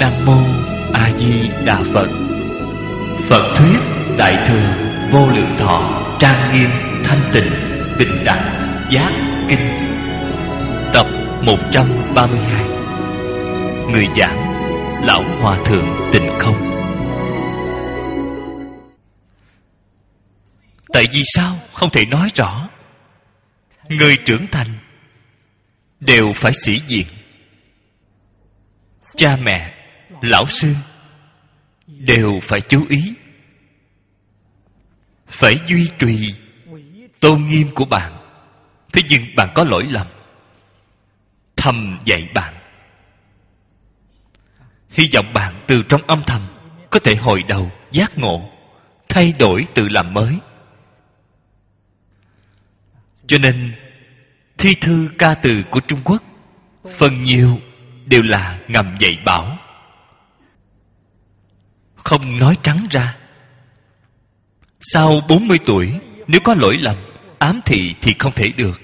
Nam mô A Di Đà Phật. Phật thuyết Đại thừa Vô Lượng Thọ trang nghiêm thanh tịnh bình đẳng giác kinh. Tập 132. Người giảng Lão Hòa Thượng Tịnh Không. Tại vì sao không thể nói rõ? Người trưởng thành đều phải sĩ diện. Cha mẹ, lão sư đều phải chú ý, phải duy trì tôn nghiêm của bạn. Thế nhưng bạn có lỗi lầm, thầm dạy bạn. Hy vọng bạn từ trong âm thầm có thể hồi đầu giác ngộ, thay đổi tự làm mới. Cho nên thi thư ca từ của Trung Quốc phần nhiều đều là ngầm dạy bảo, không nói trắng ra. Sau 40 tuổi nếu có lỗi lầm, ám thị thì không thể được,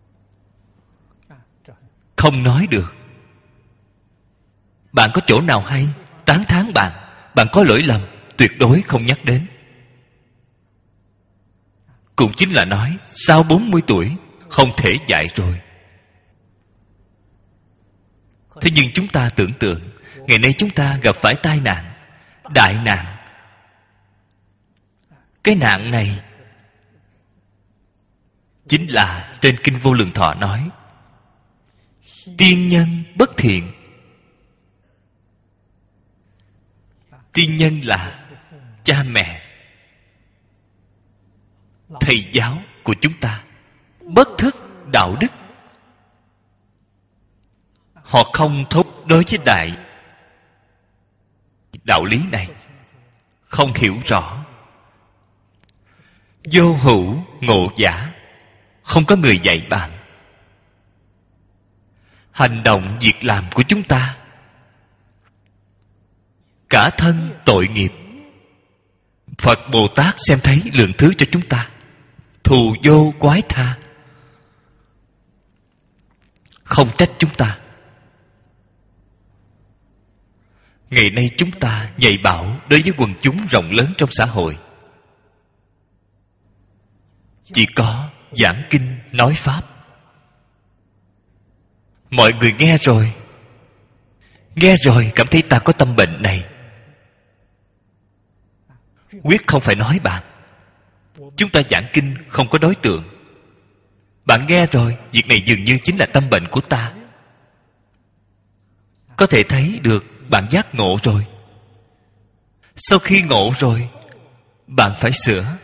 không nói được. Bạn có chỗ nào hay tán thán bạn, bạn có lỗi lầm tuyệt đối không nhắc đến. Cũng chính là nói sau 40 tuổi không thể dạy rồi. Thế nhưng chúng ta tưởng tượng, ngày nay chúng ta gặp phải tai nạn, đại nạn. Cái nạn này chính là trên Kinh Vô Lượng Thọ nói tiên nhân bất thiện. Tiên nhân là cha mẹ, thầy giáo của chúng ta, bất thức đạo đức. Họ không thấu đối với đại đạo lý này, không hiểu rõ. Vô hữu ngộ giả, không có người dạy bạn. Hành động việc làm của chúng ta cả thân tội nghiệp. Phật Bồ Tát xem thấy lượng thứ cho chúng ta, thù vô quái tha, không trách chúng ta. Ngày nay chúng ta dạy bảo đối với quần chúng rộng lớn trong xã hội, chỉ có giảng kinh nói pháp. Mọi người nghe rồi cảm thấy ta có tâm bệnh này, quyết không phải nói bạn. Chúng ta giảng kinh không có đối tượng. Bạn nghe rồi, việc này dường như chính là tâm bệnh của ta. Có thể thấy được bạn giác ngộ rồi. Sau khi ngộ rồi, bạn phải sửa.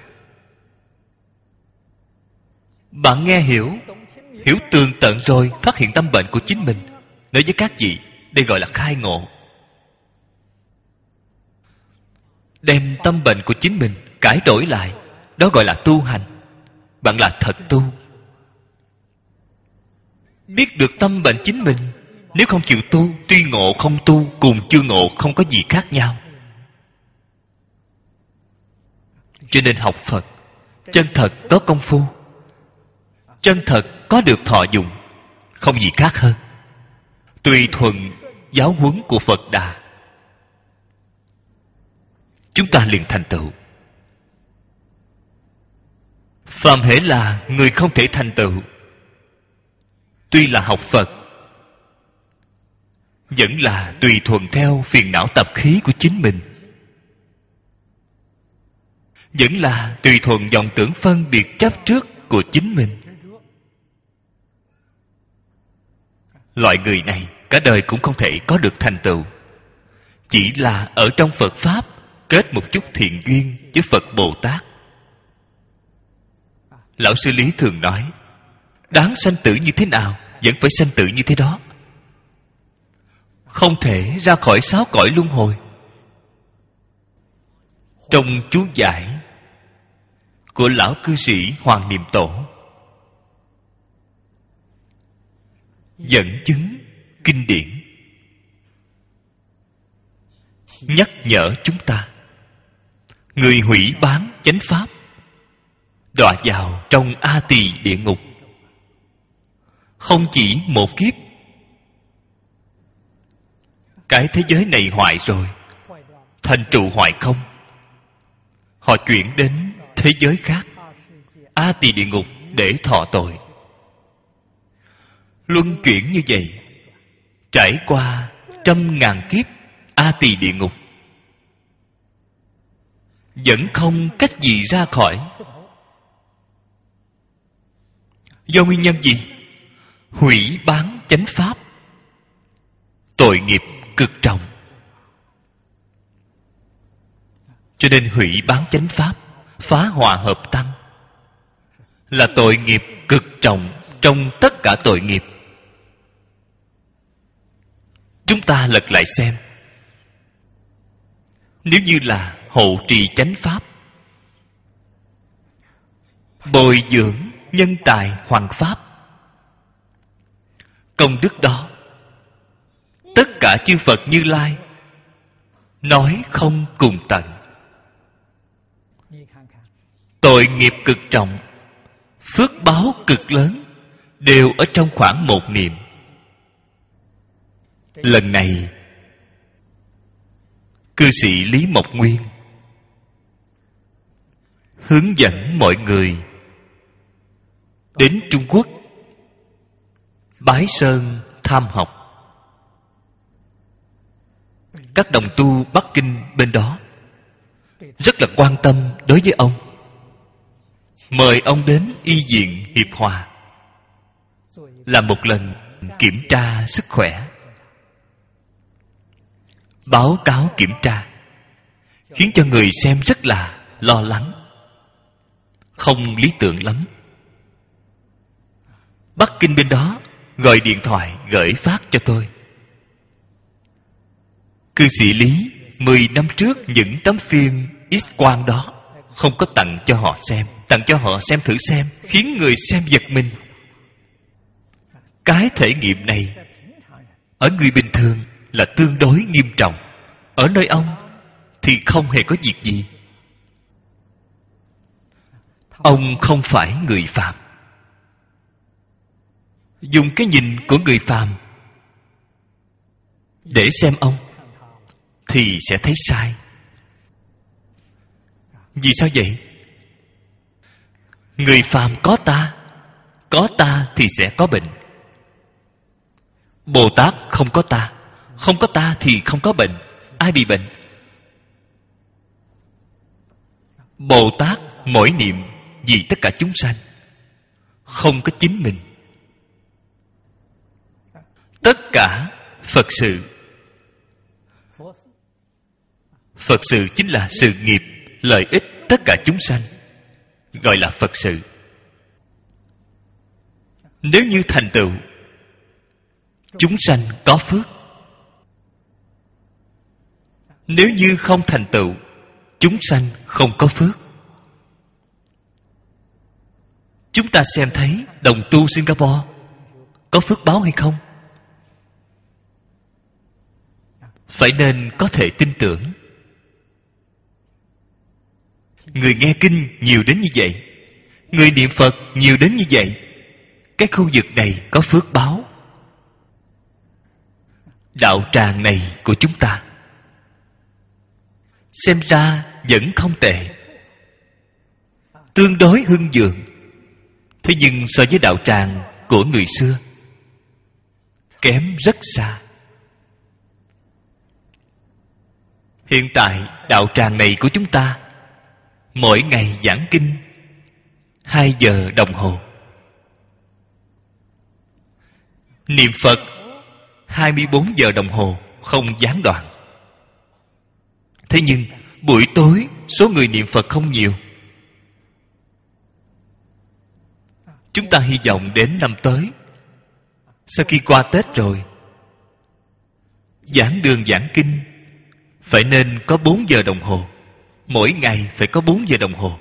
Bạn nghe hiểu tường tận rồi, phát hiện tâm bệnh của chính mình. Nói với các vị, đây gọi là khai ngộ. Đem tâm bệnh của chính mình cải đổi lại, đó gọi là tu hành. Bạn là thật tu. Biết được tâm bệnh chính mình, nếu không chịu tu, tuy ngộ không tu cùng chưa ngộ không có gì khác nhau. Cho nên học Phật chân thật có công phu, chân thật có được thọ dụng, không gì khác hơn. Tùy thuận giáo huấn của Phật Đà, chúng ta liền thành tựu. Phàm hễ là người không thể thành tựu, tuy là học Phật, vẫn là tùy thuận theo phiền não tập khí của chính mình, vẫn là tùy thuận vọng tưởng phân biệt chấp trước của chính mình. Loại người này cả đời cũng không thể có được thành tựu. Chỉ là ở trong Phật Pháp kết một chút thiện duyên với Phật Bồ Tát. Lão sư Lý thường nói, đáng sanh tử như thế nào vẫn phải sanh tử như thế đó, không thể ra khỏi sáu cõi luân hồi. Trong chú giải của lão cư sĩ Hoàng Niệm Tổ dẫn chứng kinh điển, nhắc nhở chúng ta, người hủy bán chánh pháp đọa vào trong A Tỳ địa ngục. Không chỉ một kiếp, cái thế giới này hoại rồi, thành trụ hoại không, họ chuyển đến thế giới khác, A Tỳ địa ngục, để thọ tội. Luân chuyển như vậy, trải qua trăm ngàn kiếp A Tỳ địa ngục, vẫn không cách gì ra khỏi. Do nguyên nhân gì? Hủy bán chánh pháp, tội nghiệp cực trọng. Cho nên hủy bán chánh pháp, phá hòa hợp tăng là tội nghiệp cực trọng trong tất cả tội nghiệp. Chúng ta lật lại xem, nếu như là hộ trì chánh pháp, bồi dưỡng nhân tài hoằng pháp, công đức đó tất cả chư Phật Như Lai nói không cùng tận. Tội nghiệp cực trọng, phước báo cực lớn, đều ở trong khoảng một niệm. Lần này cư sĩ Lý Mộc Nguyên hướng dẫn mọi người đến Trung Quốc Bái Sơn tham học. Các đồng tu Bắc Kinh bên đó rất là quan tâm đối với ông, mời ông đến y viện Hiệp Hòa làm một lần kiểm tra sức khỏe. Báo cáo kiểm tra khiến cho người xem rất là lo lắng, không lý tưởng lắm. Bắc Kinh bên đó gọi điện thoại gửi phát cho tôi. Cư sĩ Lý 10 năm trước những tấm phim X-quang đó không có tặng cho họ xem, tặng cho họ xem thử xem, khiến người xem giật mình. Cái thể nghiệm này ở người bình thường là tương đối nghiêm trọng, ở nơi ông thì không hề có việc gì. Ông không phải người phàm, dùng cái nhìn của người phàm để xem ông thì sẽ thấy sai. Vì sao vậy? Người phàm có ta thì sẽ có bệnh. Bồ Tát không có ta thì không có bệnh. Ai bị bệnh? Bồ Tát mỗi niệm vì tất cả chúng sanh, không có chính mình. Tất cả Phật sự. Phật sự chính là sự nghiệp lợi ích tất cả chúng sanh, gọi là Phật sự. Nếu như thành tựu, chúng sanh có phước. Nếu như không thành tựu, chúng sanh không có phước. Chúng ta xem thấy đồng tu Singapore có phước báo hay không? Phải nên có thể tin tưởng. Người nghe kinh nhiều đến như vậy, người niệm Phật nhiều đến như vậy, cái khu vực này có phước báo. Đạo tràng này của chúng ta xem ra vẫn không tệ, tương đối hưng vượng. Thế nhưng so với đạo tràng của người xưa, kém rất xa. Hiện tại đạo tràng này của chúng ta mỗi ngày giảng kinh 2 giờ đồng hồ, niệm Phật 24 giờ đồng hồ không gián đoạn. Thế nhưng buổi tối số người niệm Phật không nhiều. Chúng ta hy vọng đến năm tới, sau khi qua Tết rồi, giảng đường giảng kinh phải nên có 4 giờ đồng hồ. Mỗi ngày phải có 4 giờ đồng hồ.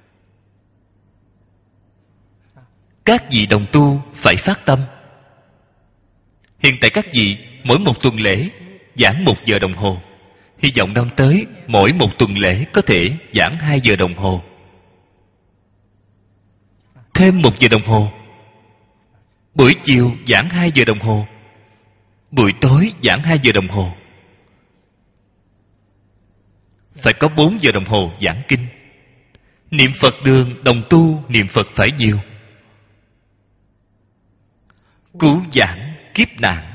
Các vị đồng tu phải phát tâm. Hiện tại các vị mỗi một tuần lễ giảng 1 giờ đồng hồ. Hy vọng năm tới mỗi một tuần lễ có thể giảng 2 giờ đồng hồ. Thêm 1 giờ đồng hồ. Buổi chiều giảng 2 giờ đồng hồ. Buổi tối giảng 2 giờ đồng hồ. phải có 4 giờ đồng hồ giảng kinh. Niệm Phật đường đồng tu niệm Phật phải nhiều. Cứu giảng kiếp nạn.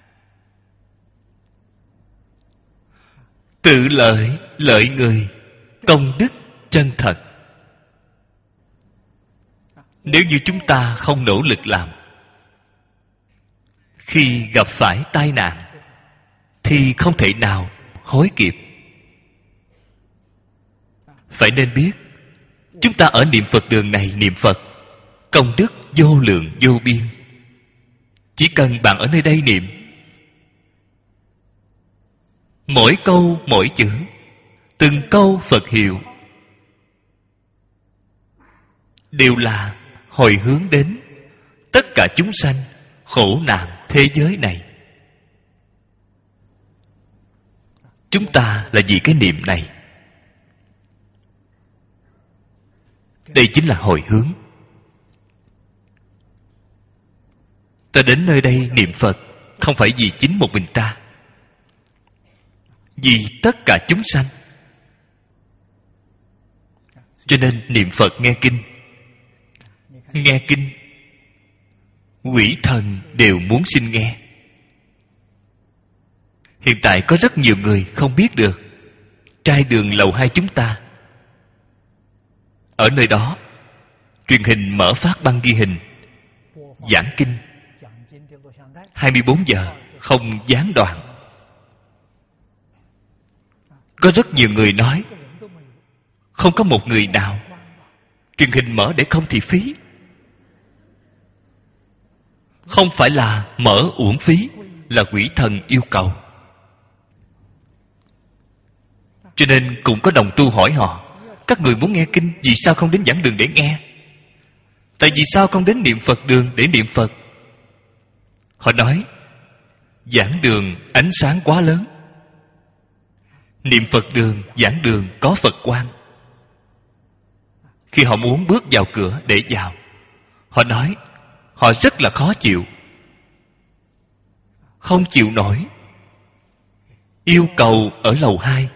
Tự lợi, lợi người, công đức chân thật. Nếu như chúng ta không nỗ lực làm, khi gặp phải tai nạn thì không thể nào hối kịp. Phải nên biết, chúng ta ở niệm Phật đường này niệm Phật, công đức vô lượng vô biên. Chỉ cần bạn ở nơi đây niệm, mỗi câu mỗi chữ, từng câu Phật hiệu đều là hồi hướng đến tất cả chúng sanh khổ nạn thế giới này. Chúng ta là vì cái niệm này. Đây chính là hồi hướng. Ta đến nơi đây niệm Phật không phải vì chính một mình ta, vì tất cả chúng sanh. Cho nên niệm Phật nghe kinh. Nghe kinh, quỷ thần đều muốn xin nghe. Hiện tại có rất nhiều người không biết được. Trai đường lầu 2 chúng ta, ở nơi đó truyền hình mở phát băng ghi hình giảng kinh 24 giờ không gián đoạn. Có rất nhiều người nói không có một người nào truyền hình mở để không thì phí. Không phải là mở uổng phí, là quỷ thần yêu cầu. Cho nên cũng có đồng tu hỏi họ, các người muốn nghe kinh, vì sao không đến giảng đường để nghe? Tại vì sao không đến niệm Phật đường để niệm Phật? Họ nói, giảng đường ánh sáng quá lớn, niệm Phật đường, giảng đường có Phật quang. Khi họ muốn bước vào cửa để vào, họ nói họ rất là khó chịu, không chịu nổi, yêu cầu ở lầu 2.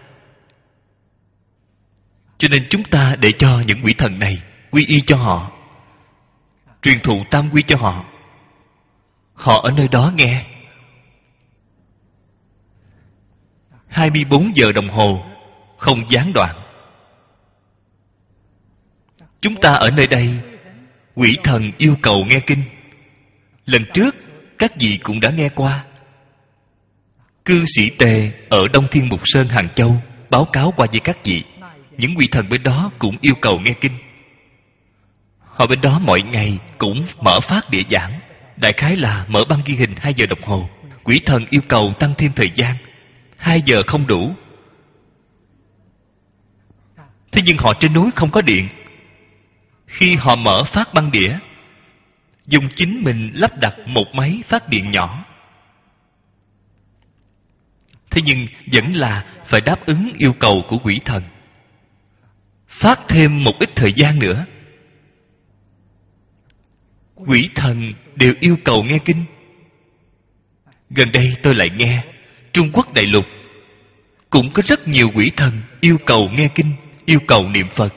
Cho nên chúng ta để cho những quỷ thần này quy y cho họ, truyền thụ tam quy cho họ. Họ ở nơi đó nghe 24 giờ đồng hồ không gián đoạn. Chúng ta ở nơi đây, quỷ thần yêu cầu nghe kinh. Lần trước các vị cũng đã nghe qua. Cư sĩ Tề ở Đông Thiên Mục Sơn Hàng Châu báo cáo qua với các vị, những quỷ thần bên đó cũng yêu cầu nghe kinh. Họ bên đó mỗi ngày cũng mở phát địa giảng, đại khái là mở băng ghi hình 2 giờ đồng hồ. Quỷ thần yêu cầu tăng thêm thời gian, 2 giờ không đủ. Thế nhưng họ trên núi không có điện. Khi họ mở phát băng đĩa, dùng chính mình lắp đặt một máy phát điện nhỏ. Thế nhưng vẫn là phải đáp ứng yêu cầu của quỷ thần, phát thêm một ít thời gian nữa. Quỷ thần đều yêu cầu nghe kinh. Gần đây tôi lại nghe Trung Quốc đại lục cũng có rất nhiều quỷ thần yêu cầu nghe kinh, yêu cầu niệm Phật.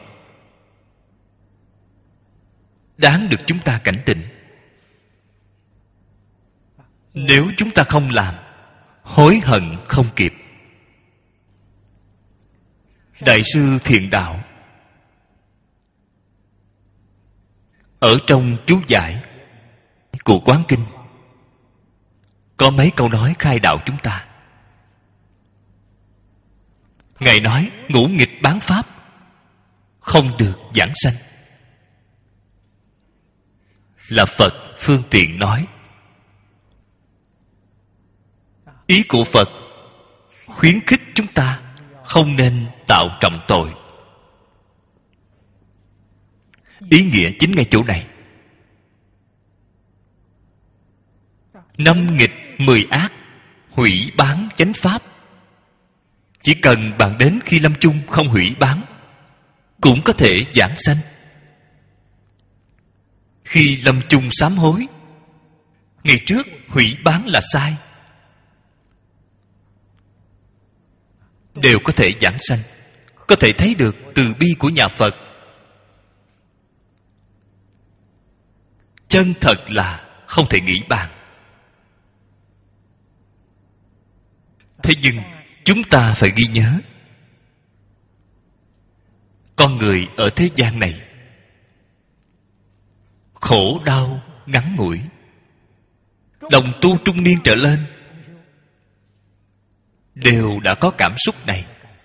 Đáng được chúng ta cảnh tỉnh. Nếu chúng ta không làm, hối hận không kịp. Đại sư Thiện Đạo ở trong chú giải của Quán Kinh có mấy câu nói khai đạo chúng ta. Ngài nói ngũ nghịch bán pháp không được giảng sanh, là Phật phương tiện nói. Ý của Phật khuyến khích chúng ta không nên tạo trọng tội. Ý nghĩa chính ngay chỗ này. 5 nghịch 10 ác, hủy bán chánh pháp. Chỉ cần bạn đến khi lâm chung không hủy bán, cũng có thể giảng sanh. Khi lâm chung sám hối, ngày trước hủy bán là sai, đều có thể giảng sanh. có thể thấy được từ bi của nhà Phật. Chân thật là không thể nghĩ bàn. Thế nhưng chúng ta phải ghi nhớ, con người ở thế gian này khổ đau ngắn ngủi. Đồng tu trung niên trở lên đều đã có cảm xúc này.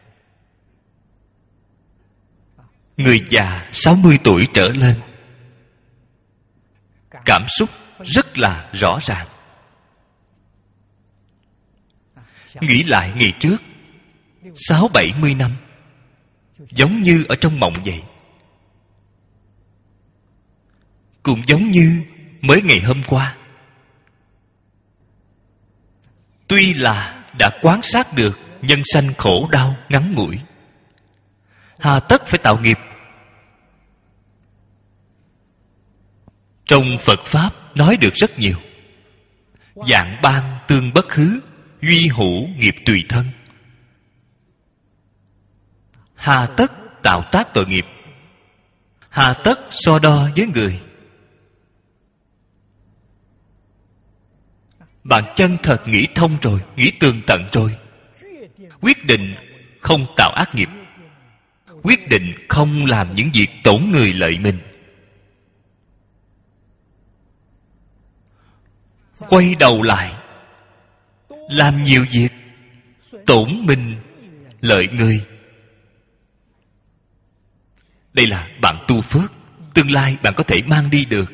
Người già 60 tuổi trở lên, cảm xúc rất là rõ ràng. Nghĩ lại ngày trước 60-70 năm, giống như ở trong mộng vậy. Cũng giống như mới ngày hôm qua. Tuy là đã quan sát được nhân sanh khổ đau ngắn ngủi, hà tất phải tạo nghiệp. Trong Phật Pháp nói được rất nhiều. Dạng ban tương bất hứ, duy hữu nghiệp tùy thân. Hà tất tạo tác tội nghiệp, hà tất so đo với người. Bạn chân thật nghĩ thông rồi, nghĩ tường tận rồi, quyết định không tạo ác nghiệp, quyết định không làm những việc tổn người lợi mình. Quay đầu lại làm nhiều việc tổn mình lợi người. Đây là bạn tu phước, tương lai bạn có thể mang đi được.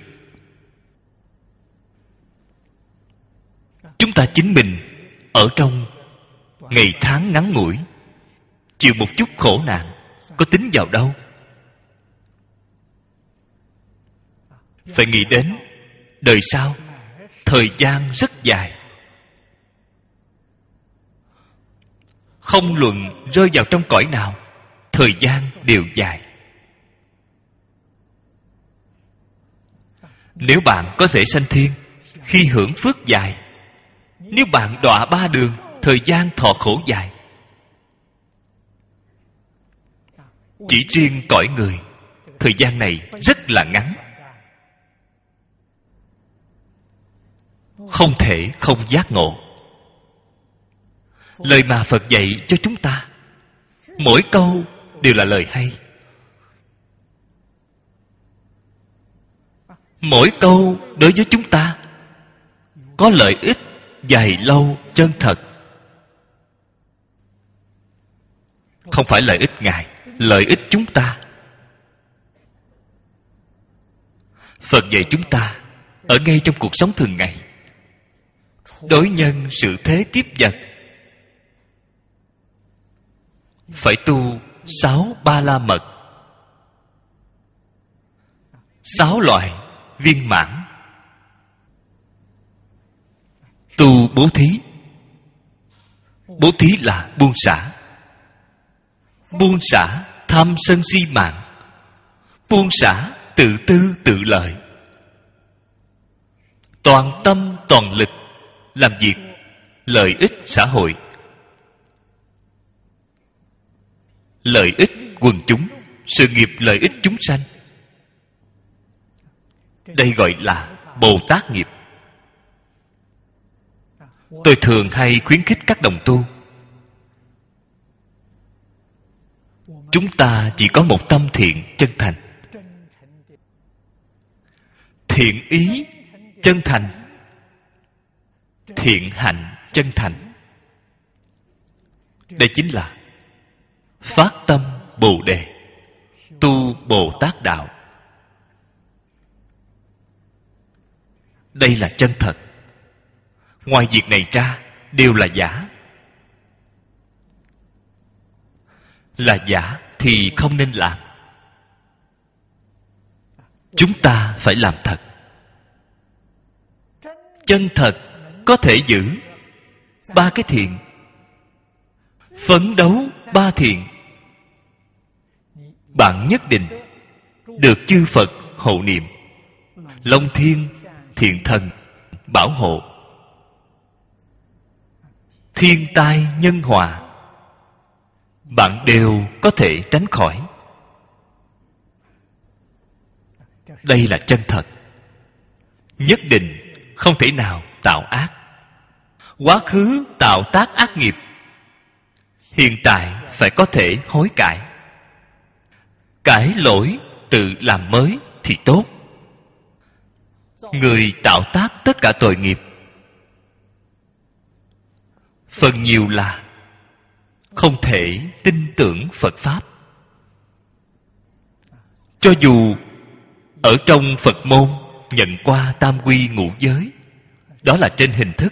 Chúng ta chính mình ở trong ngày tháng ngắn ngủi, chịu một chút khổ nạn, có tính vào đâu? Phải nghĩ đến đời sau, thời gian rất dài. Không luận rơi vào trong cõi nào, thời gian đều dài. Nếu bạn có thể sanh thiên, khi hưởng phước dài. Nếu bạn đọa ba đường, thời gian thọ khổ dài. Chỉ riêng cõi người, thời gian này rất là ngắn. Không thể không giác ngộ. Lời mà Phật dạy cho chúng ta, mỗi câu đều là lời hay. Mỗi câu đối với chúng ta có lợi ích dài lâu chân thật. Không phải lợi ích Ngài, lợi ích chúng ta. Phật dạy chúng ta ở ngay trong cuộc sống thường ngày, đối nhân sự thế tiếp vật, phải tu 6 ba la mật, 6 loại viên mãn. Tu bố thí. Bố thí là buông xả. Buông xả tham sân si mạng, buông xả tự tư tự lợi, toàn tâm toàn lực làm việc lợi ích xã hội, lợi ích quần chúng, sự nghiệp lợi ích chúng sanh. Đây gọi là Bồ Tát nghiệp. Tôi thường hay khuyến khích các đồng tu, chúng ta chỉ có một tâm thiện chân thành, thiện ý chân thành, thiện hạnh chân thành. Đây chính là phát tâm Bồ Đề, tu Bồ Tát đạo. Đây là chân thật. Ngoài việc này ra đều là giả. Là giả thì không nên làm. Chúng ta phải làm thật. Chân thật có thể giữ 3 cái thiện, phấn đấu 3 thiện, bạn nhất định được chư Phật hộ niệm, Long Thiên Thiện Thần bảo hộ. Thiên tai nhân họa bạn đều có thể tránh khỏi. Đây là chân thật. Nhất định không thể nào tạo ác. Quá khứ tạo tác ác nghiệp, hiện tại phải có thể hối cải. Cải lỗi tự làm mới thì tốt. Người tạo tác tất cả tội nghiệp, phần nhiều là không thể tin tưởng Phật Pháp. Cho dù ở trong Phật môn nhận qua tam quy ngũ giới, đó là trên hình thức,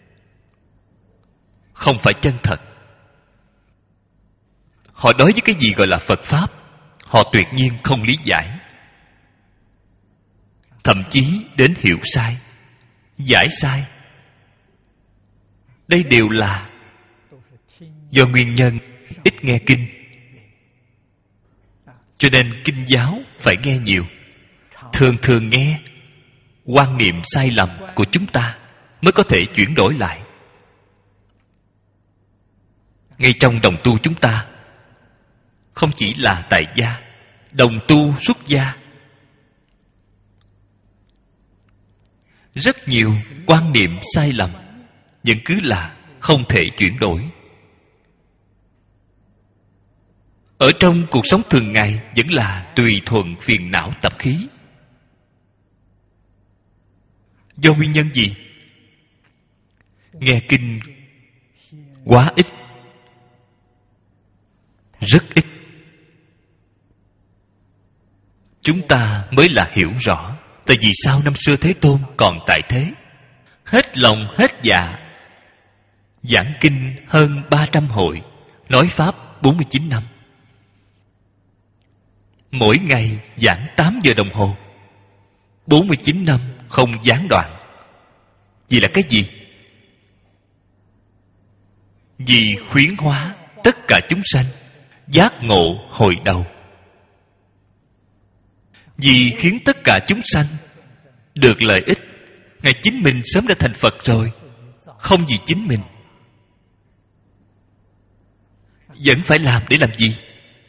không phải chân thật. Họ đối với cái gì gọi là Phật Pháp, họ tuyệt nhiên không lý giải, thậm chí đến hiểu sai, giải sai. Đây đều là do nguyên nhân ít nghe kinh. Cho nên kinh giáo phải nghe nhiều, thường thường nghe. Quan niệm sai lầm của chúng ta mới có thể chuyển đổi lại. Ngay trong đồng tu chúng ta, không chỉ là tại gia, đồng tu xuất gia, rất nhiều quan niệm sai lầm vẫn cứ là không thể chuyển đổi. Ở trong cuộc sống thường ngày vẫn là tùy thuận phiền não tập khí. Do nguyên nhân gì? Nghe kinh quá ít, rất ít. Chúng ta mới là hiểu rõ tại vì sao năm xưa Thế Tôn còn tại thế, hết lòng hết dạ giảng kinh hơn 300 hội, nói pháp 49 năm. Mỗi ngày giảng 8 giờ đồng hồ, 49 năm không gián đoạn. Vì là cái gì? Vì khuyến hóa tất cả chúng sanh giác ngộ hồi đầu. Vì khiến tất cả chúng sanh được lợi ích. Ngài chính mình sớm đã thành Phật rồi, không vì chính mình. Vẫn phải làm để làm gì?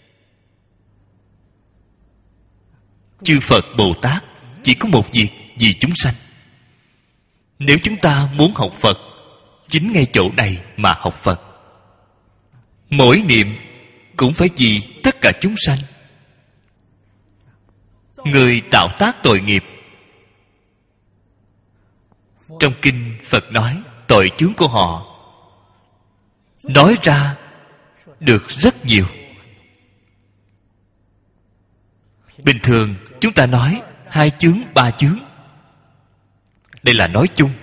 Chư Phật Bồ Tát chỉ có một việc, vì chúng sanh. Nếu chúng ta muốn học Phật, chính ngay chỗ này mà học Phật. Mỗi niệm cũng phải vì tất cả chúng sanh. Người tạo tác tội nghiệp, trong kinh Phật nói tội chướng của họ nói ra được rất nhiều. Bình thường chúng ta nói 2 chướng, 3 chướng. Đây là nói chung.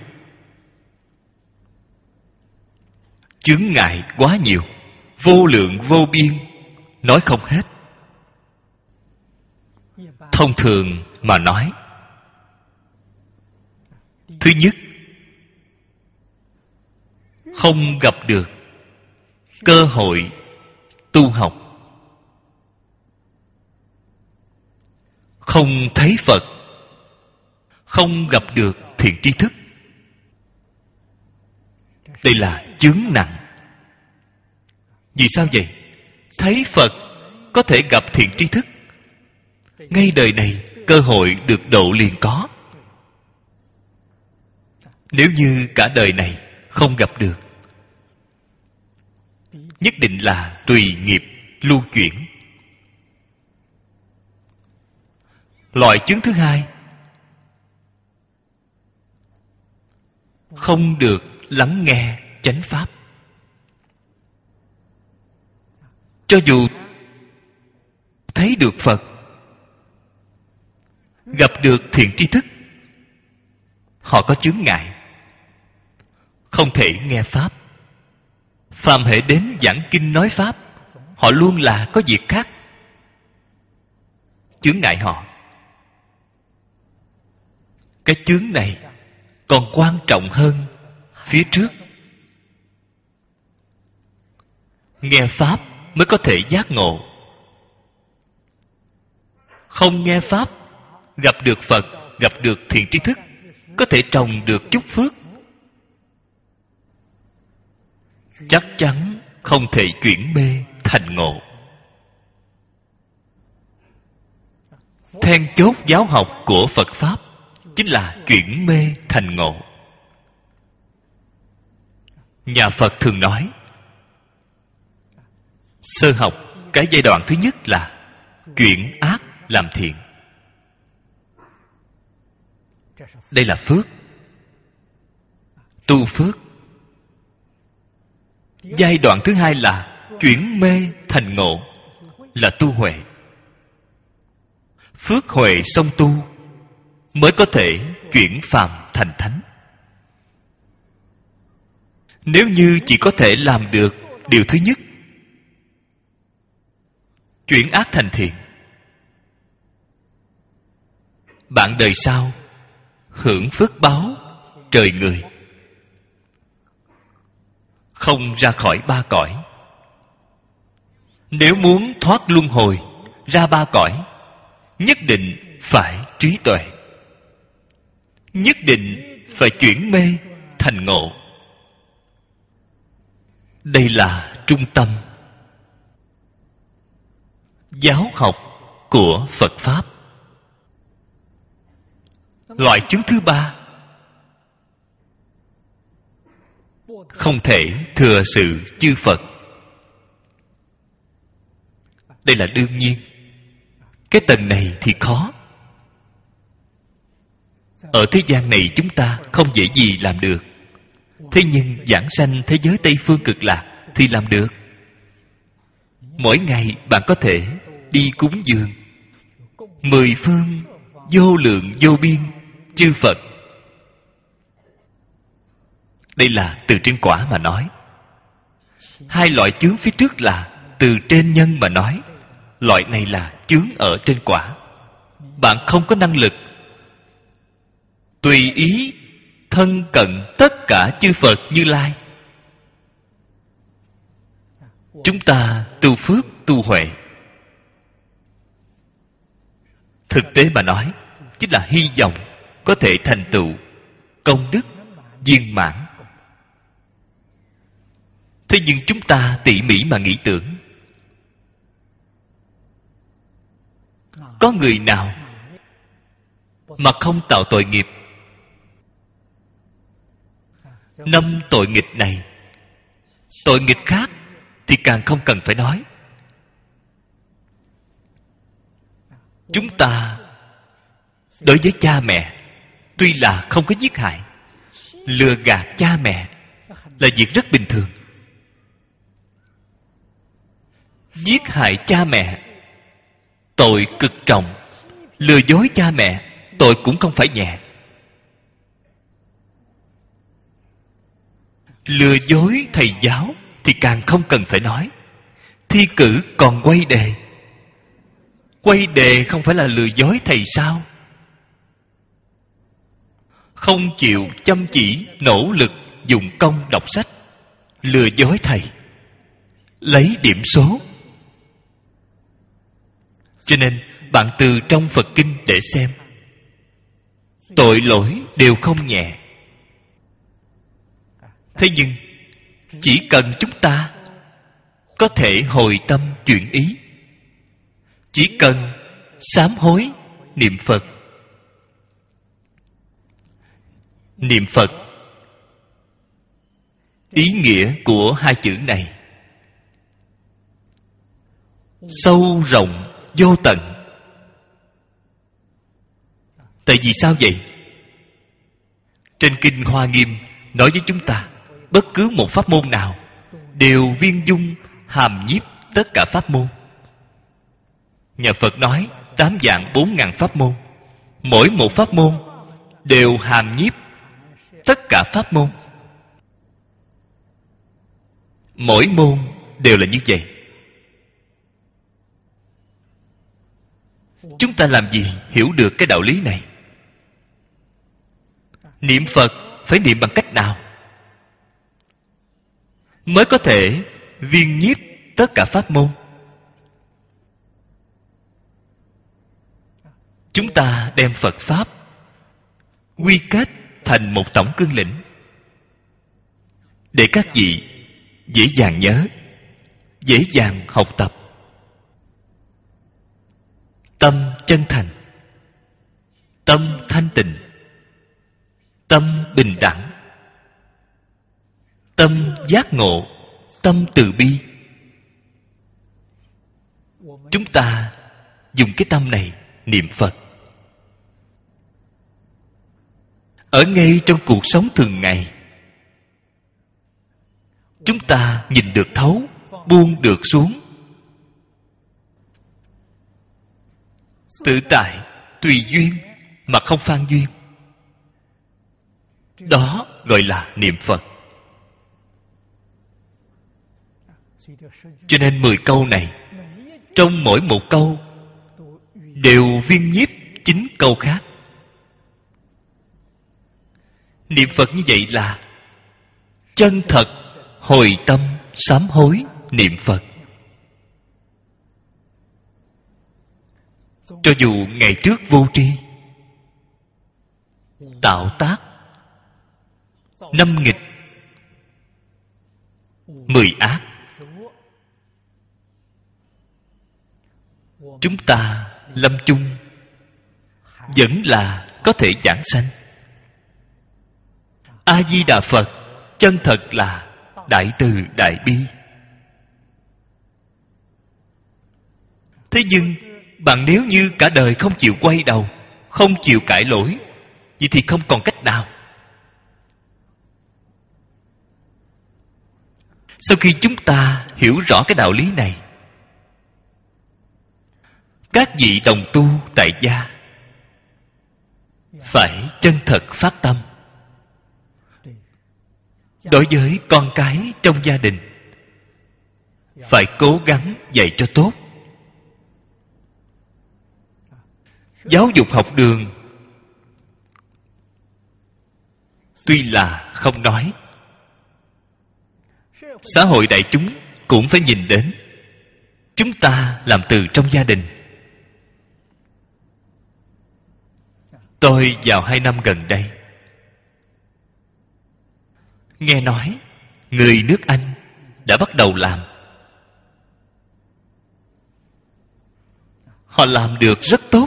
Chướng ngại quá nhiều, vô lượng vô biên, nói không hết. Thông thường mà nói, thứ nhất, không gặp được cơ hội tu học, không thấy Phật, không gặp được thiện tri thức. Đây là chướng nặng. Vì sao vậy? Thấy Phật có thể gặp thiện tri thức, ngay đời này cơ hội được độ liền có. Nếu như cả đời này không gặp được, nhất định là tùy nghiệp lưu chuyển. Loại chứng thứ hai, không được lắng nghe chánh pháp. Cho dù thấy được Phật, gặp được thiện tri thức, họ có chướng ngại, không thể nghe pháp. Phàm hệ đến giảng kinh nói pháp, họ luôn là có việc khác chướng ngại họ. Cái chướng này còn quan trọng hơn phía trước. Nghe pháp mới có thể giác ngộ. Không nghe pháp, gặp được Phật, gặp được thiện tri thức, có thể trồng được chút phước, chắc chắn không thể chuyển mê thành ngộ. Then chốt giáo học của Phật Pháp chính là chuyển mê thành ngộ. Nhà Phật thường nói, sơ học, cái giai đoạn thứ nhất là chuyển ác làm thiện. Đây là phước, tu phước. Giai đoạn thứ hai là chuyển mê thành ngộ, là tu huệ. Phước huệ song tu mới có thể chuyển phàm thành thánh. Nếu như chỉ có thể làm được điều thứ nhất, chuyển ác thành thiện, bạn đời sau hưởng phước báo trời người, không ra khỏi ba cõi. Nếu muốn thoát luân hồi ra ba cõi, nhất định phải trí tuệ, nhất định phải chuyển mê thành ngộ. Đây là trung tâm giáo học của Phật Pháp. Loại chứng thứ ba, không thể thừa sự chư Phật. Đây là đương nhiên. Cái tầng này thì khó. Ở thế gian này chúng ta không dễ gì làm được. Thế nhưng giảng sanh thế giới Tây Phương Cực Lạc thì làm được. Mỗi ngày bạn có thể đi cúng dường 10 phương vô lượng vô biên chư Phật. Đây là từ trên quả mà nói. Hai loại chướng phía trước là từ trên nhân mà nói. Loại này là chướng ở trên quả. Bạn không có năng lực tùy ý thân cận tất cả chư Phật Như Lai. Chúng ta tu phước tu huệ, thực tế mà nói chính là hy vọng có thể thành tựu công đức viên mãn. Thế nhưng chúng ta tỉ mỉ mà nghĩ tưởng, có người nào mà không tạo tội nghiệp? 5 tội nghịch này, tội nghịch khác thì càng không cần phải nói. Chúng ta đối với cha mẹ tuy là không có giết hại, lừa gạt cha mẹ là việc rất bình thường. Giết hại cha mẹ tội cực trọng, lừa dối cha mẹ tội cũng không phải nhẹ. Lừa dối thầy giáo thì càng không cần phải nói. Thi cử còn quay đề. Quay đề không phải là lừa dối thầy sao? Không chịu chăm chỉ nỗ lực dùng công đọc sách, lừa dối thầy, lấy điểm số. Cho nên bạn từ trong Phật Kinh để xem, tội lỗi đều không nhẹ. Thế nhưng chỉ cần chúng ta có thể hồi tâm chuyển ý, chỉ cần sám hối niệm Phật. Niệm Phật, ý nghĩa của hai chữ này sâu rộng vô tận. Tại vì sao vậy? Trên Kinh Hoa Nghiêm nói với chúng ta, bất cứ một pháp môn nào đều viên dung hàm nhiếp tất cả pháp môn. Nhà Phật nói 8 vạn 4.000 pháp môn, mỗi một pháp môn đều hàm nhiếp tất cả pháp môn. Mỗi môn đều là như vậy. Chúng ta làm gì hiểu được cái đạo lý này? Niệm Phật phải niệm bằng cách nào mới có thể viên nhiếp tất cả pháp môn? Chúng ta đem Phật Pháp quy kết thành một tổng cương lĩnh để các vị dễ dàng nhớ. dễ dàng học tập. Tâm chân thành, tâm thanh tịnh, tâm bình đẳng, tâm giác ngộ, tâm từ bi. Chúng ta dùng cái tâm này niệm Phật. Ở ngay trong cuộc sống thường ngày, chúng ta nhìn được thấu, buông được xuống, tự tại, tùy duyên mà không phan duyên. Đó gọi là niệm Phật. Cho nên 10 câu này, trong mỗi một câu đều viên nhiếp 9 câu khác. Niệm Phật như vậy là chân thật hồi tâm sám hối niệm Phật. Cho dù ngày trước vô tri, tạo tác 5 nghịch 10 ác, chúng ta lâm chung vẫn là có thể giảng sanh. A Di Đà Phật chân thật là đại từ đại bi. Thế nhưng bạn nếu như cả đời không chịu quay đầu, không chịu cải lỗi, vậy thì không còn cách nào. Sau khi chúng ta hiểu rõ cái đạo lý này, các vị đồng tu tại gia phải chân thật phát tâm. Đối với con cái trong gia đình, phải cố gắng dạy cho tốt. Giáo dục học đường tuy là không nói, xã hội đại chúng cũng phải nhìn đến. Chúng ta làm từ trong gia đình. Tôi vào 2 năm gần đây nghe nói người nước Anh đã bắt đầu làm. Họ làm được rất tốt.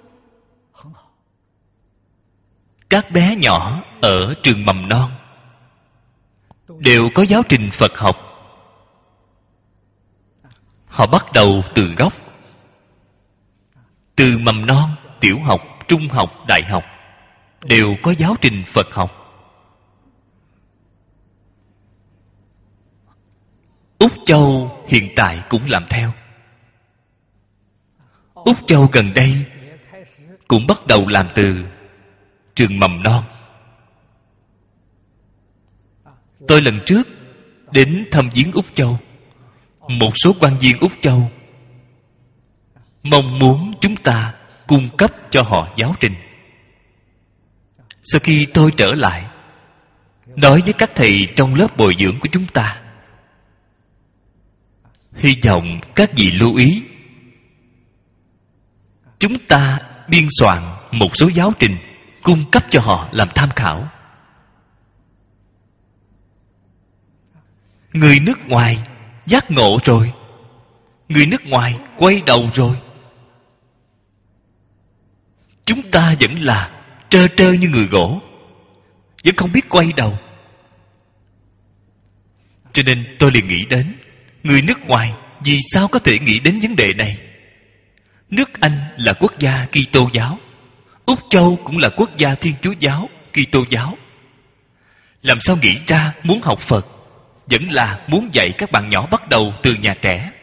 Các bé nhỏ ở trường mầm non đều có giáo trình Phật học. Họ bắt đầu từ gốc, từ mầm non, tiểu học, trung học, đại học đều có giáo trình Phật học. Úc Châu hiện tại cũng làm theo. Úc Châu gần đây cũng bắt đầu làm từ trường mầm non. Tôi lần trước đến thăm viếng Úc Châu, một số quan viên Úc Châu mong muốn chúng ta cung cấp cho họ giáo trình. Sau khi tôi trở lại, nói với các thầy trong lớp bồi dưỡng của chúng ta, hy vọng các vị lưu ý, chúng ta biên soạn một số giáo trình cung cấp cho họ làm tham khảo. Người nước ngoài giác ngộ rồi, người nước ngoài quay đầu rồi, chúng ta vẫn là trơ trơ như người gỗ, vẫn không biết quay đầu. Cho nên tôi liền nghĩ đến, người nước ngoài vì sao có thể nghĩ đến vấn đề này? Nước Anh là quốc gia Kitô giáo, Úc Châu cũng là quốc gia Thiên Chúa giáo, Kitô giáo. Làm sao nghĩ ra muốn học Phật vẫn là muốn dạy các bạn nhỏ bắt đầu từ nhà trẻ?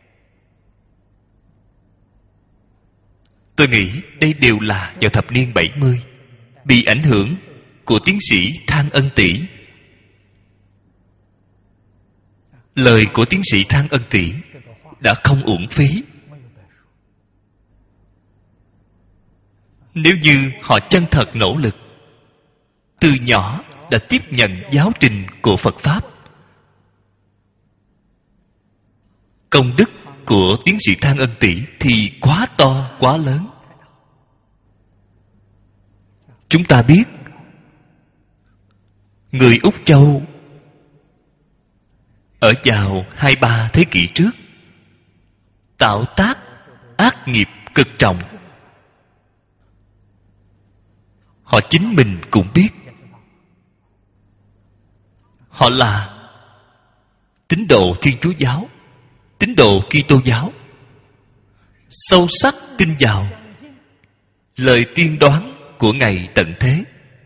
Tôi nghĩ đây đều là vào thập niên 70, bị ảnh hưởng của tiến sĩ Thang Ân Tỷ. Lời của tiến sĩ Thang Ân Tỷ đã không uổng phí. Nếu như họ chân thật nỗ lực, từ nhỏ đã tiếp nhận giáo trình của Phật Pháp, công đức của tiến sĩ Thang Ân Tỷ thì quá to, quá lớn. Chúng ta biết, người Úc Châu ở vào 2-3 thế kỷ trước, tạo tác ác nghiệp cực trọng. Họ chính mình cũng biết. Họ là tín đồ Thiên Chúa giáo, tín đồ Kitô giáo, sâu sắc tin vào lời tiên đoán của ngày tận thế.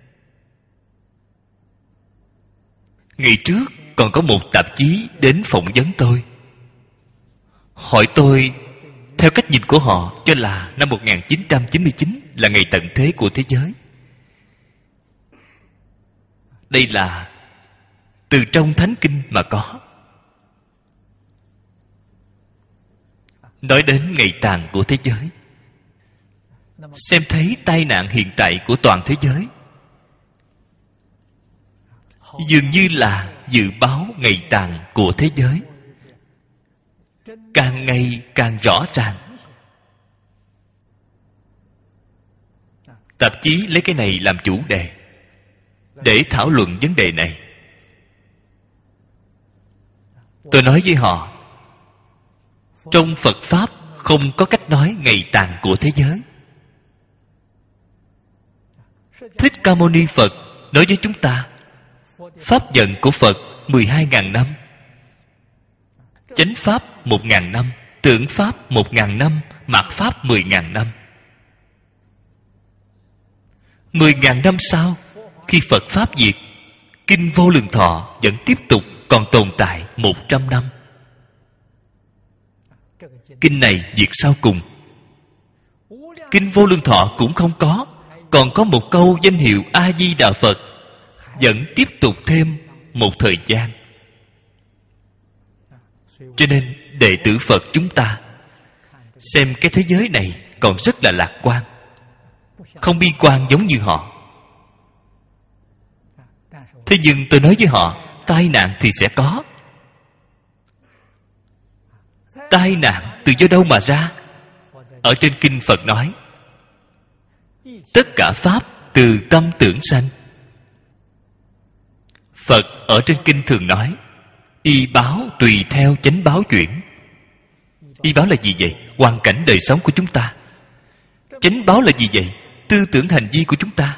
Ngày trước còn có một tạp chí đến phỏng vấn tôi, hỏi tôi theo cách nhìn của họ cho là năm 1999 là ngày tận thế của thế giới. Đây là từ trong Thánh Kinh mà có. Nói đến ngày tàn của thế giới, xem thấy tai nạn hiện tại của toàn thế giới, dường như là dự báo ngày tàn của thế giới, càng ngày càng rõ ràng. Tạp chí lấy cái này làm chủ đề để thảo luận vấn đề này. Tôi nói với họ, trong Phật Pháp không có cách nói ngày tàn của thế giới. Thích Ca Mâu Ni Phật nói với chúng ta, Pháp vận của Phật 12.000 năm, chánh Pháp 1.000 năm, tưởng Pháp 1.000 năm, mạt Pháp 10.000 năm. 10.000 năm sau, khi Phật Pháp diệt, Kinh Vô Lượng Thọ vẫn tiếp tục còn tồn tại 100 năm. Kinh này diệt sau cùng. Kinh Vô Lượng Thọ cũng không có, còn có một câu danh hiệu A-di-đà Phật vẫn tiếp tục thêm một thời gian. Cho nên đệ tử Phật chúng ta xem cái thế giới này còn rất là lạc quan, không bi quan giống như họ. Thế nhưng tôi nói với họ, tai nạn thì sẽ có. Tai nạn từ do đâu mà ra? Ở trên kinh Phật nói, tất cả pháp từ tâm tưởng sanh. Phật ở trên kinh thường nói, y báo tùy theo chánh báo chuyển. Y báo là gì vậy? Hoàn cảnh đời sống của chúng ta. Chánh báo là gì vậy? Tư tưởng hành vi của chúng ta.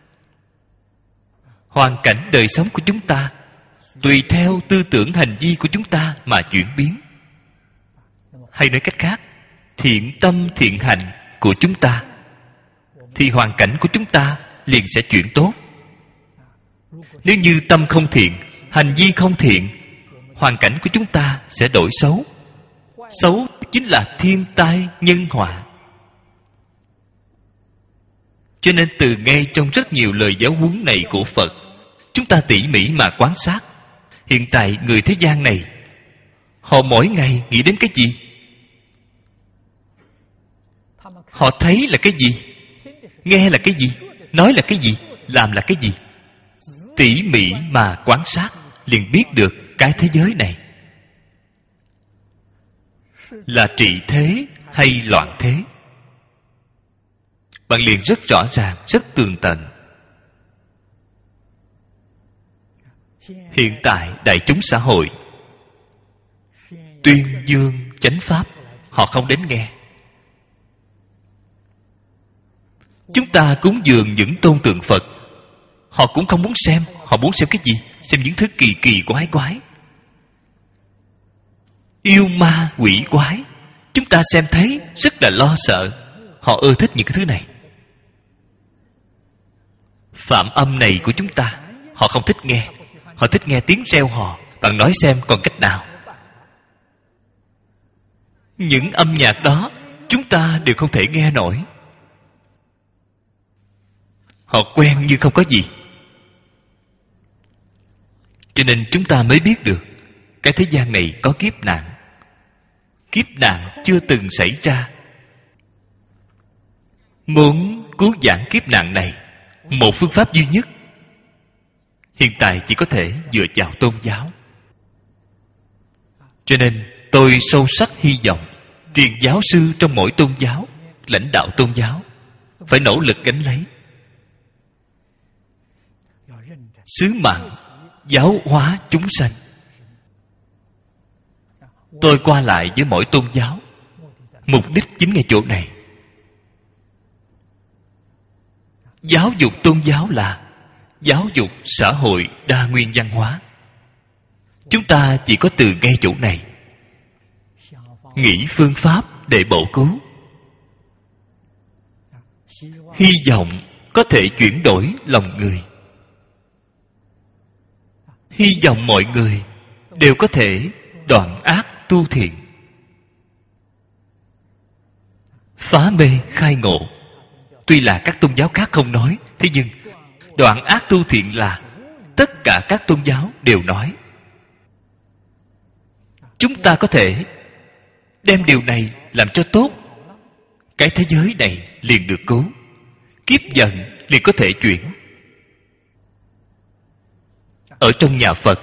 Hoàn cảnh đời sống của chúng ta tùy theo tư tưởng hành vi của chúng ta mà chuyển biến. Hay nói cách khác, thiện tâm thiện hành của chúng ta thì hoàn cảnh của chúng ta liền sẽ chuyển tốt. Nếu như tâm không thiện, hành vi không thiện, hoàn cảnh của chúng ta sẽ đổi xấu. Xấu chính là thiên tai nhân họa. Cho nên từ ngay trong rất nhiều lời giáo huấn này của Phật, chúng ta tỉ mỉ mà quan sát. Hiện tại người thế gian này, họ mỗi ngày nghĩ đến cái gì? Họ thấy là cái gì? Nghe là cái gì? Nói là cái gì? Làm là cái gì? Tỉ mỉ mà quan sát liền biết được cái thế giới này là trị thế hay loạn thế. Bạn liền rất rõ ràng, rất tường tận. Hiện tại đại chúng xã hội tuyên dương chánh pháp, họ không đến nghe. Chúng ta cúng dường những tôn tượng Phật, họ cũng không muốn xem. Họ muốn xem cái gì? Xem những thứ kỳ kỳ quái quái, yêu ma quỷ quái. Chúng ta xem thấy rất là lo sợ. Họ ưa thích những cái thứ này. Phạm âm này của chúng ta họ không thích nghe. Họ thích nghe tiếng reo hò. Bạn nói xem còn cách nào? Những âm nhạc đó chúng ta đều không thể nghe nổi. Họ quen như không có gì. Cho nên chúng ta mới biết được cái thế gian này có kiếp nạn. Kiếp nạn chưa từng xảy ra. Muốn cứu vãn kiếp nạn này, một phương pháp duy nhất hiện tại chỉ có thể dựa vào tôn giáo. Cho nên tôi sâu sắc hy vọng truyền giáo sư trong mỗi tôn giáo, lãnh đạo tôn giáo phải nỗ lực gánh lấy sứ mạng giáo hóa chúng sanh. Tôi qua lại với mỗi tôn giáo, mục đích chính ngay chỗ này. Giáo dục tôn giáo là giáo dục xã hội đa nguyên văn hóa. Chúng ta chỉ có từ ngay chỗ này nghĩ phương pháp để bổ cứu, hy vọng có thể chuyển đổi lòng người, hy vọng mọi người đều có thể đoạn ác tu thiện, phá mê khai ngộ. Tuy là các tôn giáo khác không nói, thế nhưng đoạn ác tu thiện là tất cả các tôn giáo đều nói. Chúng ta có thể đem điều này làm cho tốt, cái thế giới này liền được cứu, kiếp vận liền có thể chuyển. Ở trong nhà Phật,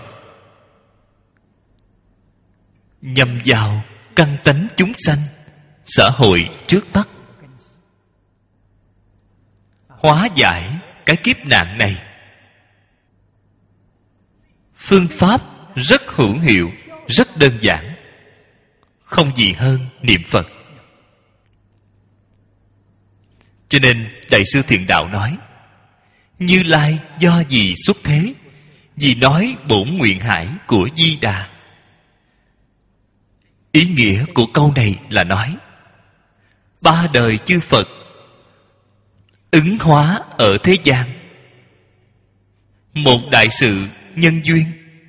nhằm vào căn tánh chúng sanh, xã hội trước mắt, hóa giải cái kiếp nạn này. Phương pháp rất hữu hiệu, rất đơn giản, không gì hơn niệm Phật. Cho nên Đại sư Thiện Đạo nói, Như Lai do gì xuất thế, vì nói bổn nguyện hải của Di Đà. Ý nghĩa của câu này là nói, ba đời chư Phật ứng hóa ở thế gian, một đại sự nhân duyên,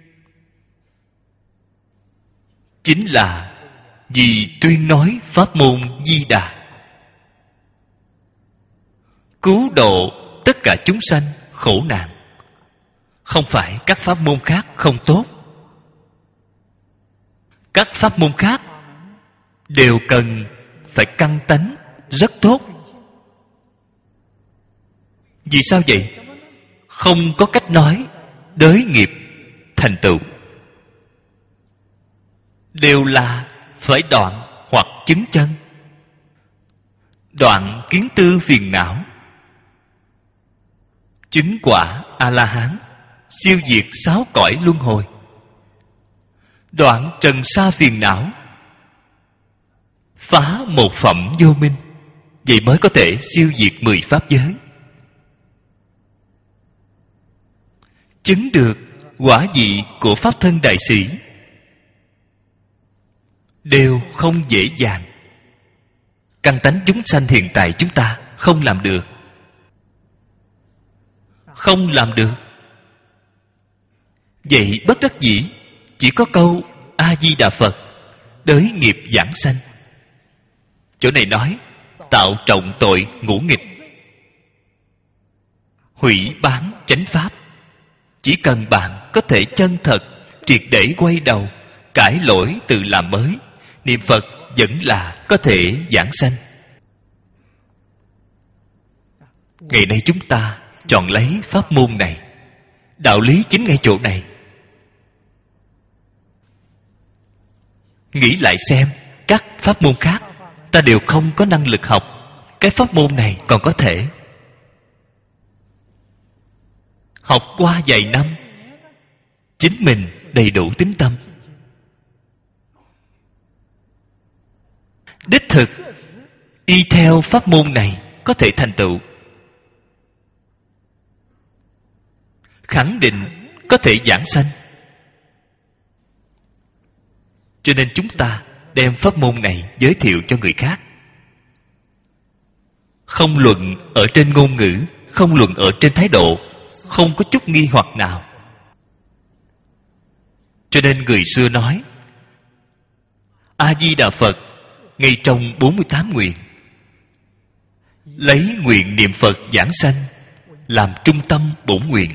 chính là vì tuyên nói pháp môn Di Đà, cứu độ tất cả chúng sanh khổ nạn. Không phải các pháp môn khác không tốt, các pháp môn khác đều cần phải căn tánh rất tốt. Vì sao vậy? Không có cách nói đới nghiệp thành tựu, đều là phải đoạn hoặc chứng chân, đoạn kiến tư phiền não, chứng quả A-la-hán, siêu diệt 6 cõi luân hồi, đoạn trần sa phiền não, phá một phẩm vô minh, vậy mới có thể siêu diệt 10 pháp giới. Chứng được quả vị của pháp thân đại sĩ đều không dễ dàng. Căn tánh chúng sanh hiện tại chúng ta không làm được. Không làm được. Vậy bất đắc dĩ, chỉ có câu A-di-đà Phật, đới nghiệp giảng sanh. Chỗ này nói tạo trọng tội ngũ nghịch, hủy bán chánh pháp. Chỉ cần bạn có thể chân thật, triệt để quay đầu, cải lỗi tự làm mới, niệm Phật vẫn là có thể giảng sanh. Ngày nay chúng ta chọn lấy pháp môn này, đạo lý chính ngay chỗ này. Nghĩ lại xem, các pháp môn khác ta đều không có năng lực học, cái pháp môn này còn có thể. Học qua vài năm, chính mình đầy đủ tín tâm, đích thực y theo pháp môn này có thể thành tựu, khẳng định có thể giảng sanh. Cho nên chúng ta đem pháp môn này giới thiệu cho người khác. Không luận ở trên ngôn ngữ, không luận ở trên thái độ, không có chút nghi hoặc nào. Cho nên người xưa nói, A-di-đà Phật ngay trong 48 nguyện, lấy nguyện niệm Phật giảng sanh làm trung tâm bổn nguyện.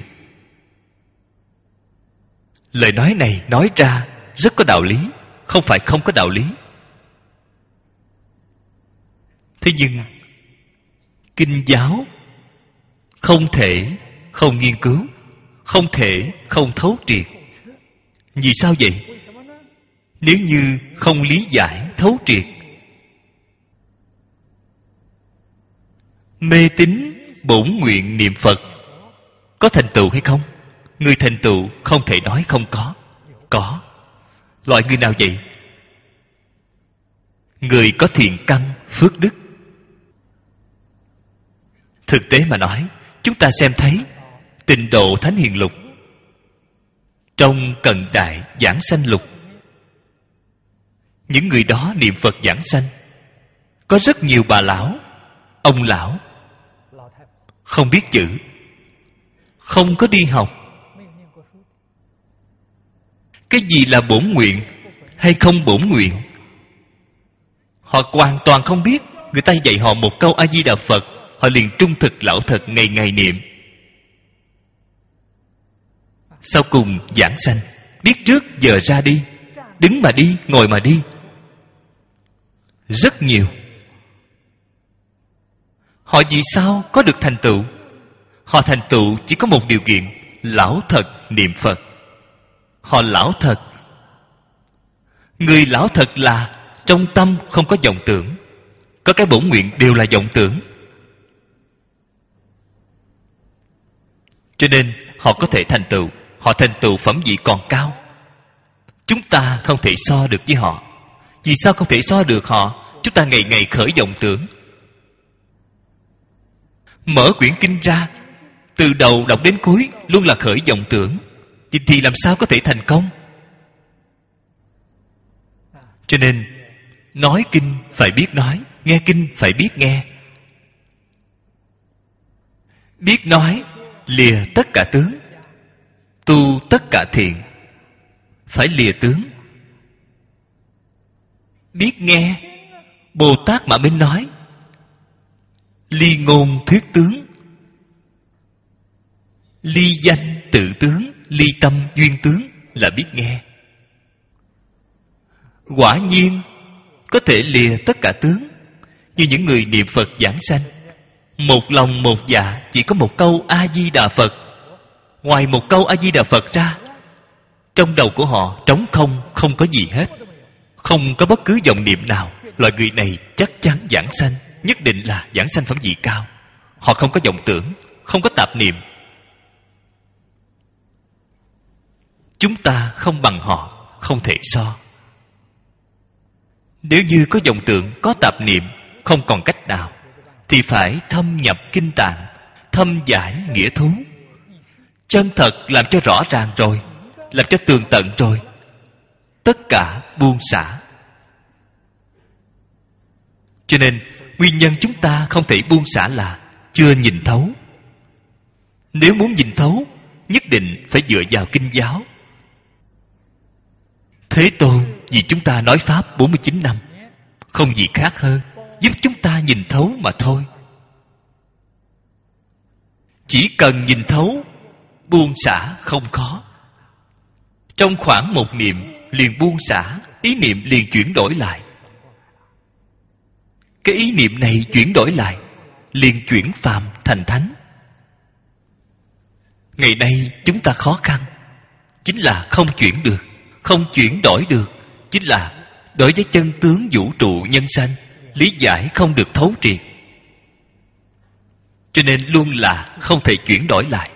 Lời nói này nói ra rất có đạo lý, không phải không có đạo lý. Thế nhưng kinh giáo không thể không nghiên cứu, không thể không thấu triệt. Vì sao vậy? Nếu như không lý giải thấu triệt, mê tín bổn nguyện niệm Phật có thành tựu hay không? Người thành tựu không thể nói không có. Có. Loại người nào vậy? người có thiện căn phước đức. Thực tế mà nói, chúng ta xem thấy Tịnh Độ Thánh Hiền Lục, trong Cận Đại Giảng Sanh Lục, những người đó niệm Phật giảng sanh. Có rất nhiều bà lão, ông lão không biết chữ, không có đi học. Cái gì là bổn nguyện hay không bổn nguyện, họ hoàn toàn không biết. Người ta dạy họ một câu A Di Đà Phật, họ liền trung thực lão thật ngày ngày niệm. Sau cùng giảng sanh, biết trước giờ ra đi, đứng mà đi, ngồi mà đi. Rất nhiều. Họ vì sao có được thành tựu? Họ thành tựu chỉ có một điều kiện: lão thật niệm Phật. Họ lão thật. Người lão thật là trong tâm không có vọng tưởng. Có cái bổn nguyện đều là vọng tưởng. Cho nên họ có thể thành tựu. Họ thành tựu phẩm vị còn cao. Chúng ta không thể so được với họ. Vì sao không thể so được họ? Chúng ta ngày ngày khởi vọng tưởng. Mở quyển kinh ra, từ đầu đọc đến cuối luôn là khởi vọng tưởng, thì làm sao có thể thành công? Cho nên nói kinh phải biết nói, nghe kinh phải biết nghe. Biết nói lìa tất cả tướng, tu tất cả thiện, phải lìa tướng. Biết nghe, Bồ Tát Mã Minh nói ly ngôn thuyết tướng, ly danh tự tướng, ly tâm duyên tướng, là biết nghe. Quả nhiên có thể lìa tất cả tướng. Như những người niệm Phật giảng sanh, một lòng một dạ chỉ có một câu A Di Đà Phật. Ngoài một câu A Di Đà Phật ra, trong đầu của họ trống không, không có gì hết, không có bất cứ vọng niệm nào. Loại người này chắc chắn giảng sanh, nhất định là giảng sanh phẩm vị cao. Họ không có vọng tưởng, không có tạp niệm. Chúng ta không bằng họ, không thể so. Nếu như có vọng tưởng, có tạp niệm, không còn cách nào, thì phải thâm nhập kinh tạng, thâm giải nghĩa thú, chân thật làm cho rõ ràng rồi, làm cho tường tận rồi, tất cả buông xả. Cho nên nguyên nhân chúng ta không thể buông xả là chưa nhìn thấu. Nếu muốn nhìn thấu, nhất định phải dựa vào kinh giáo. Thế Tôn vì chúng ta nói Pháp 49 năm, không gì khác hơn, giúp chúng ta nhìn thấu mà thôi. Chỉ cần nhìn thấu, buông xả không khó. Trong khoảng một niệm liền buông xả, ý niệm liền chuyển đổi lại. Cái ý niệm này chuyển đổi lại, liền chuyển phàm thành thánh. Ngày nay chúng ta khó khăn chính là không chuyển được, không chuyển đổi được, chính là đối với chân tướng vũ trụ nhân sanh lý giải không được thấu triệt, cho nên luôn là không thể chuyển đổi lại.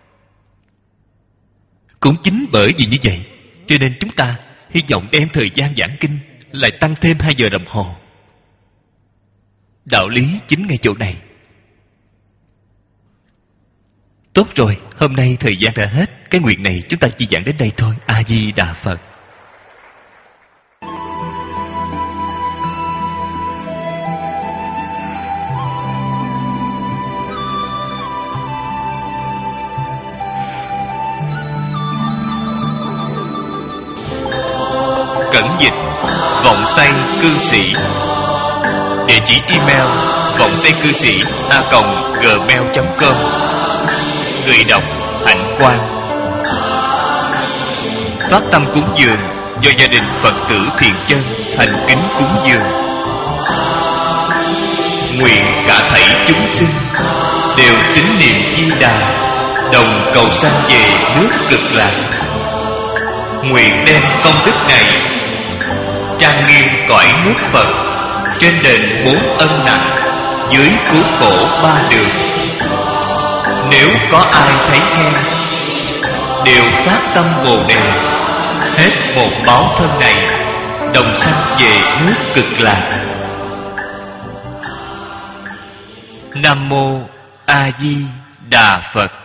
Cũng chính bởi vì như vậy, cho nên chúng ta hy vọng đem thời gian giảng kinh lại tăng thêm 2 giờ đồng hồ. Đạo lý chính ngay chỗ này. Tốt rồi, hôm nay thời gian đã hết. Cái nguyện này chúng ta chỉ giảng đến đây thôi. A Di Đà Phật. Cẩn dịch Vọng Tây Cư Sĩ. Địa chỉ email vongtaicư sĩ@gmail.com. Người đọc Hạnh Quang. Phát tâm cúng dường do gia đình Phật tử Thiện Chân thành kính cúng dường. Nguyện cả thảy chúng sinh đều tín niệm Di Đà, đồng cầu sanh về nước Cực Lạc. Nguyện đem công đức này trang nghiêm cõi nước Phật, trên đền 4 ân nặng, dưới cứu khổ 3 đường. Nếu có ai thấy nghe, đều phát tâm Bồ Đề, hết một báo thân này đồng sanh về nước Cực Lạc. Nam mô A Di Đà Phật.